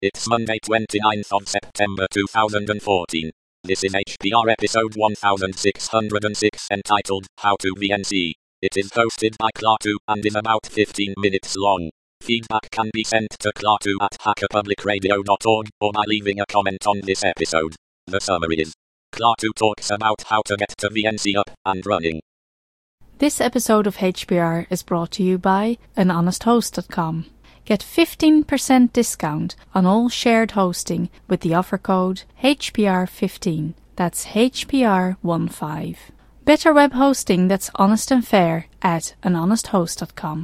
It's Monday 29th of September 2014. This is HPR episode 1606 entitled How to VNC. It is hosted by Klaatu and is about 15 minutes long. Feedback can be sent to klaatu at hackerpublicradio.org or by leaving a comment on this episode. The summary is: Klaatu talks about how to get to VNC up and running. This episode of HPR is brought to you by anhonesthost.com. Get 15% discount on all shared hosting with the offer code HPR15. That's HPR15. Better web hosting that's honest and fair at anhonesthost.com.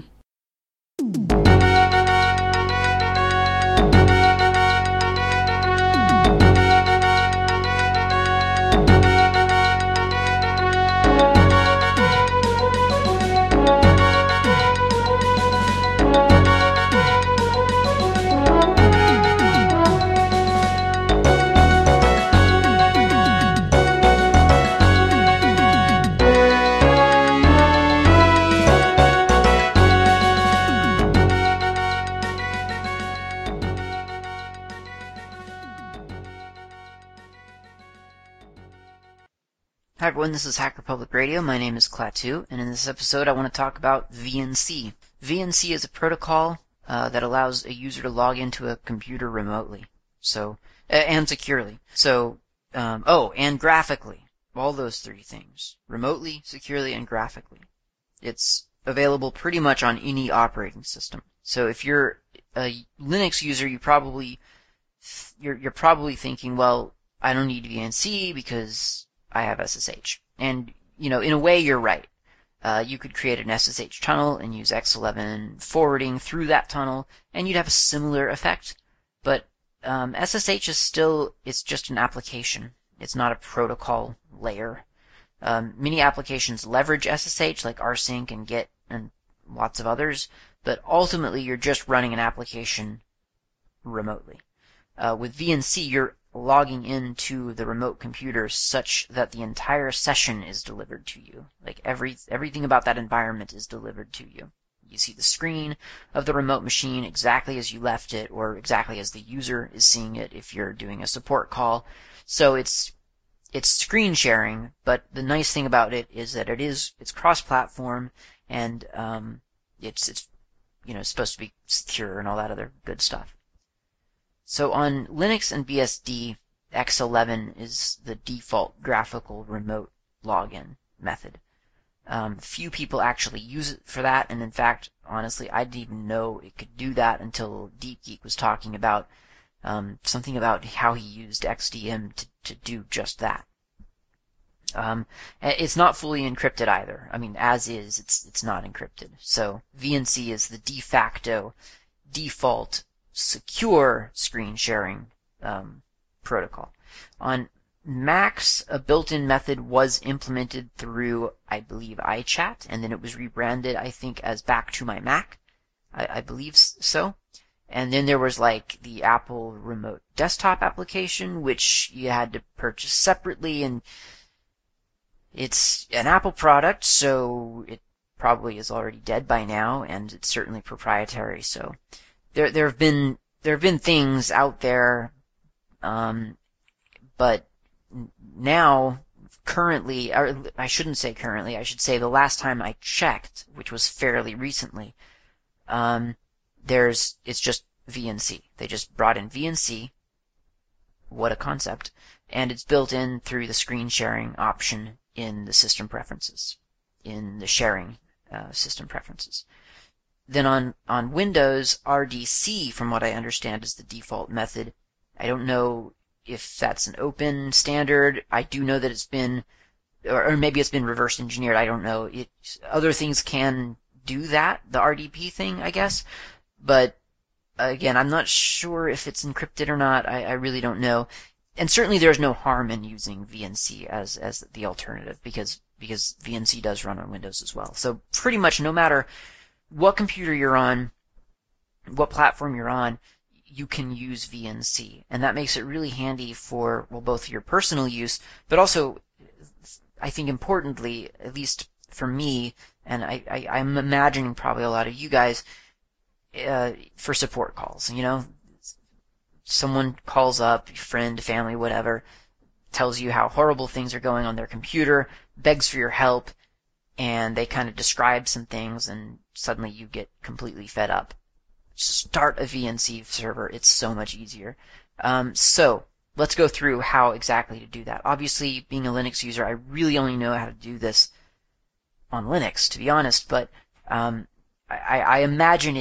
Hi everyone, this is Hacker Public Radio. My name is Klaatu, and in this episode I want to talk about VNC. VNC is a protocol that allows a user to log into a computer remotely, and securely. And graphically. All those three things. Remotely, securely, and graphically. It's available pretty much on any operating system. So if you're a Linux user, you're probably thinking, well, I don't need VNC because I have SSH. And, in a way you're right. You could create an SSH tunnel and use X11 forwarding through that tunnel, and you'd have a similar effect. But SSH it's just an application. It's not a protocol layer. Many applications leverage SSH, like rsync and Git and lots of others, but ultimately you're just running an application remotely. With VNC, you're logging into the remote computer such that the entire session is delivered to you. Like everything about that environment is delivered to you. You see the screen of the remote machine exactly as you left it, or exactly as the user is seeing it if you're doing a support call. So it's screen sharing, but the nice thing about it is that it's cross-platform, and it's supposed to be secure and all that other good stuff. So on Linux and BSD, X11 is the default graphical remote login method. Few people actually use it for that, and in fact, honestly, I didn't even know it could do that until DeepGeek was talking about something about how he used XDM to do just that. It's not fully encrypted either. I mean, as is, it's not encrypted. So VNC is the de facto default secure screen sharing protocol. On Macs, a built-in method was implemented through, I believe, iChat, and then it was rebranded, I think, as Back to My Mac. I believe so. And then there was like the Apple Remote Desktop application, which you had to purchase separately, and it's an Apple product, so it probably is already dead by now, and it's certainly proprietary, so there have been things out there, but now, currently, or I shouldn't say currently, I should say the last time I checked, which was fairly recently, it's just VNC. They just brought in VNC. What a concept. And it's built in through the screen sharing option in the system preferences, in the sharing system preferences. Then on Windows, RDC, from what I understand, is the default method. I don't know if that's an open standard. I do know that it's been, or maybe it's been reverse engineered. I don't know. Other things can do that, the RDP thing, I guess. But again, I'm not sure if it's encrypted or not. I really don't know. And certainly there's no harm in using VNC as the alternative, because VNC does run on Windows as well. So pretty much no matter what computer you're on, what platform you're on, you can use VNC. And that makes it really handy for, well, both your personal use, but also, I think importantly, at least for me, and I'm imagining probably a lot of you guys, for support calls. someone calls up, your friend, family, whatever, tells you how horrible things are going on their computer, begs for your help, and they kind of describe some things, and suddenly you get completely fed up. Start a VNC server. It's so much easier. So let's go through how exactly to do that. Obviously, being a Linux user, I really only know how to do this on Linux, to be honest, but I imagine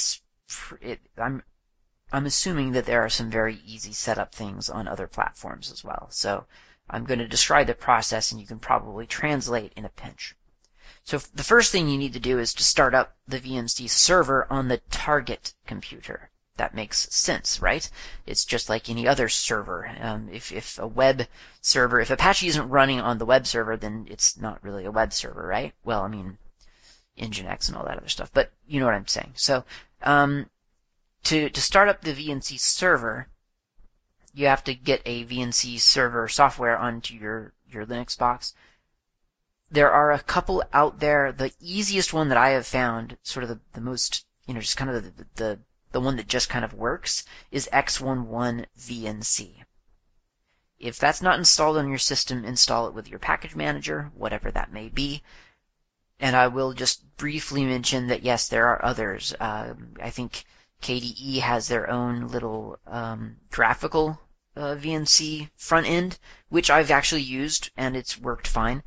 I'm assuming that there are some very easy setup things on other platforms as well. So I'm going to describe the process, and you can probably translate in a pinch. So the first thing you need to do is to start up the VNC server on the target computer. That makes sense, right? It's just like any other server. If a web server, if Apache isn't running on the web server, then it's not really a web server, right? Well, I mean, Nginx and all that other stuff, but you know what I'm saying. So to start up the VNC server, you have to get a VNC server software onto your Linux box. There are a couple out there. The easiest one that I have found, sort of the most, just kind of the one that just kind of works, is X11 VNC. If that's not installed on your system, install it with your package manager, whatever that may be. And I will just briefly mention that, yes, there are others. I think KDE has their own little graphical VNC front end, which I've actually used, and it's worked fine.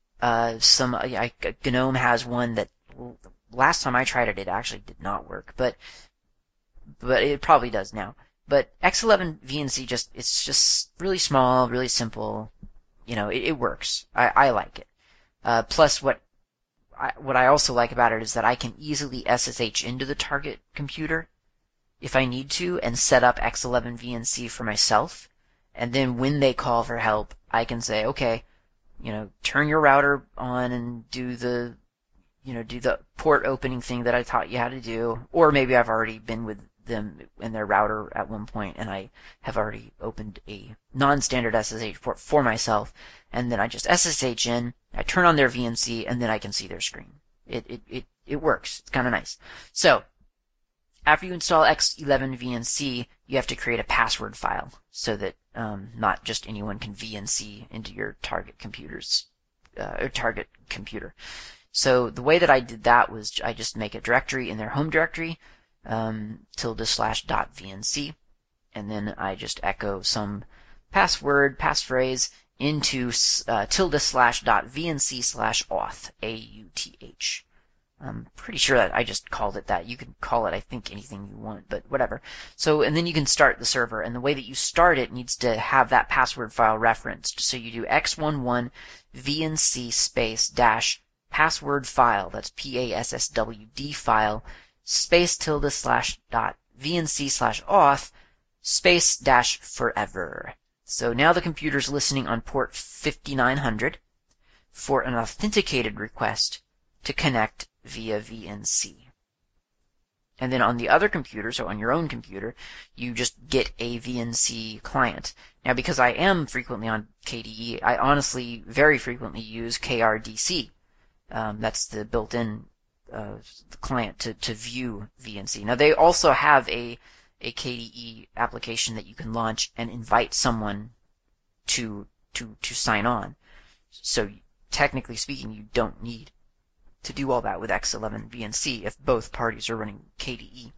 GNOME has one that last time I tried it, it actually did not work, but it probably does now. But X11 VNC it's just really small, really simple. It works. I like it. Plus, what I also like about it is that I can easily SSH into the target computer if I need to and set up X11 VNC for myself. And then when they call for help, I can say, okay, turn your router on and do the port opening thing that I taught you how to do. Or maybe I've already been with them in their router at one point and I have already opened a non-standard SSH port for myself. And then I just SSH in, I turn on their VNC, and then I can see their screen. It works. It's kind of nice. So, after you install X11 VNC, you have to create a password file so that not just anyone can VNC into your target target computer. So the way that I did that was I just make a directory in their home directory, /.vnc, and then I just echo some passphrase into ~/.vnc/auth, AUTH. I'm pretty sure that I just called it that. You can call it, I think, anything you want, but whatever. So, and then you can start the server, and the way that you start it needs to have that password file referenced. So you do X11 VNC space dash password file, that's PASSWD file, space ~/.vnc/auth, space dash forever. So now the computer's listening on port 5900 for an authenticated request to connect via VNC. And then on the other computer, so on your own computer, you just get a VNC client. Now, because I am frequently on KDE, I honestly very frequently use KRDC. That's the built-in client to view VNC. Now, they also have a KDE application that you can launch and invite someone to sign on. So technically speaking, you don't need to do all that with X11 VNC if both parties are running KDE.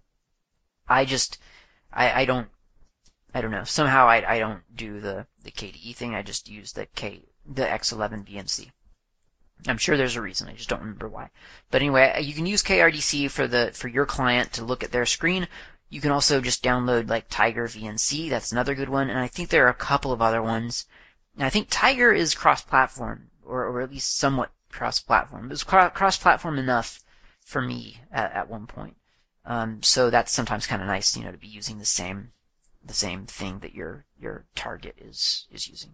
I don't know. Somehow I don't do the KDE thing. I just use the X11 VNC. I'm sure there's a reason. I just don't remember why. But anyway, you can use KRDC for your client to look at their screen. You can also just download like Tiger VNC. That's another good one. And I think there are a couple of other ones. And I think Tiger is cross-platform, or at least somewhat cross-platform. It was cross-platform enough for me at one point. So that's sometimes kind of nice, to be using the same thing that your target is using.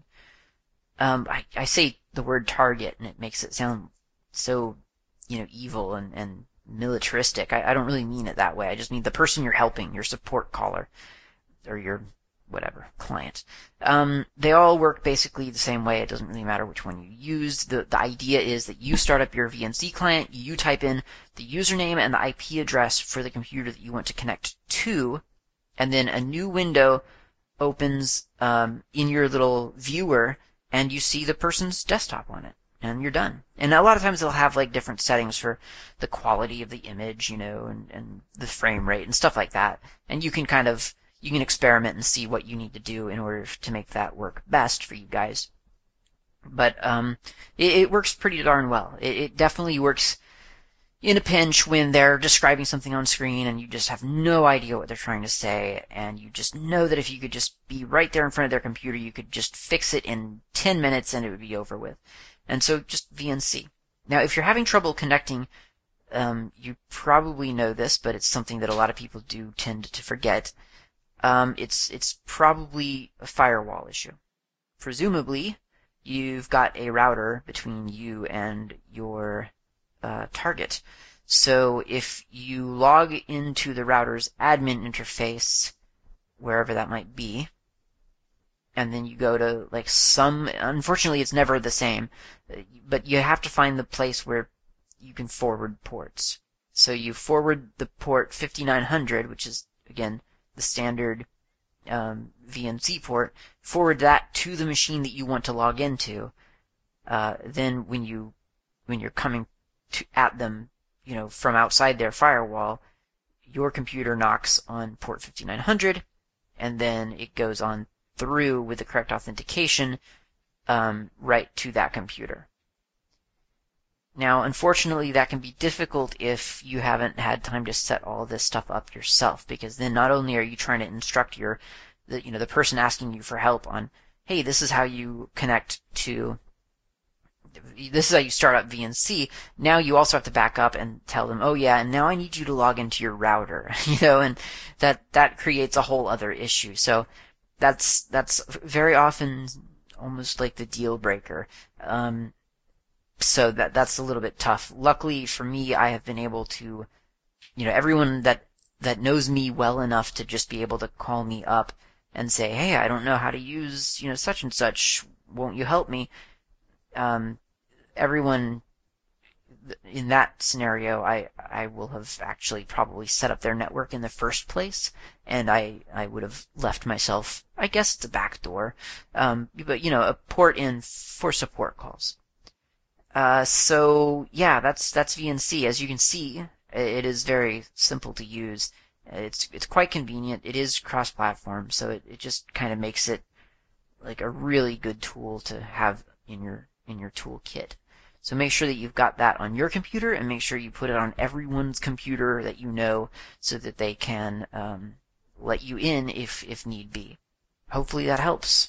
I say the word target and it makes it sound so, evil and militaristic. I don't really mean it that way. I just mean the person you're helping, your support caller, or your whatever client. They all work basically the same way. It doesn't really matter which one you use. The idea is that you start up your VNC client, you type in the username and the IP address for the computer that you want to connect to, and then a new window opens in your little viewer, and you see the person's desktop on it, and you're done. And a lot of times they'll have like different settings for the quality of the image, and the frame rate and stuff like that. And you can experiment and see what you need to do in order to make that work best for you guys. But it works pretty darn well. It definitely works in a pinch when they're describing something on screen and you just have no idea what they're trying to say, and you just know that if you could just be right there in front of their computer, you could just fix it in 10 minutes and it would be over with. And so just VNC. Now, if you're having trouble connecting, you probably know this, but it's something that a lot of people do tend to forget. It's probably a firewall issue. Presumably, you've got a router between you and your target. So if you log into the router's admin interface, wherever that might be, and then you go to unfortunately it's never the same, but you have to find the place where you can forward ports. So you forward the port 5900, which is, again, the standard VNC port, forward that to the machine that you want to log into. Then when you're coming at them, from outside their firewall, your computer knocks on port 5900, and then it goes on through with the correct authentication right to that computer. Now, unfortunately, that can be difficult if you haven't had time to set all this stuff up yourself, because then not only are you trying to instruct the person asking you for help on, hey, this is how you start up VNC. Now you also have to back up and tell them, oh yeah, and now I need you to log into your router, and that creates a whole other issue. So that's very often almost like the deal breaker. So that's a little bit tough. Luckily for me, I have been able to, everyone that knows me well enough to just be able to call me up and say, hey, I don't know how to use, such and such. Won't you help me? Everyone in that scenario, I will have actually probably set up their network in the first place, and I would have left myself, I guess, the back door, but a port in for support calls. So yeah, that's VNC. As you can see, it is very simple to use. It's quite convenient. It is cross-platform, so it just kind of makes it like a really good tool to have in your toolkit. So make sure that you've got that on your computer, and make sure you put it on everyone's computer that you know, so that they can let you in if need be. Hopefully that helps.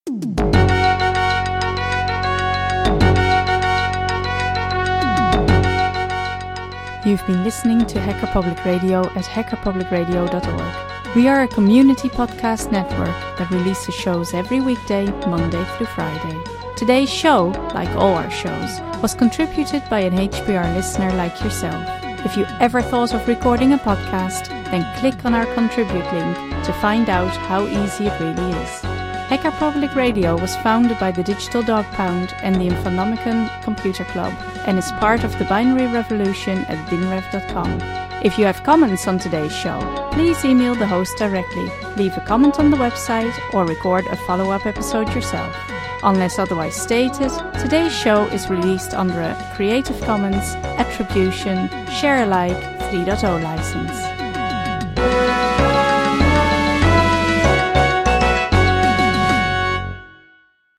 You've been listening to Hacker Public Radio at hackerpublicradio.org. We are a community podcast network that releases shows every weekday, Monday through Friday. Today's show, like all our shows, was contributed by an HPR listener like yourself. If you ever thought of recording a podcast, then click on our contribute link to find out how easy it really is. Hacker Public Radio was founded by the Digital Dog Pound and the Infonomicon Computer Club, and is part of the binary revolution at binrev.com. If you have comments on today's show, please email the host directly, leave a comment on the website, or record a follow-up episode yourself. Unless otherwise stated, today's show is released under a Creative Commons Attribution Share Alike 3.0 license.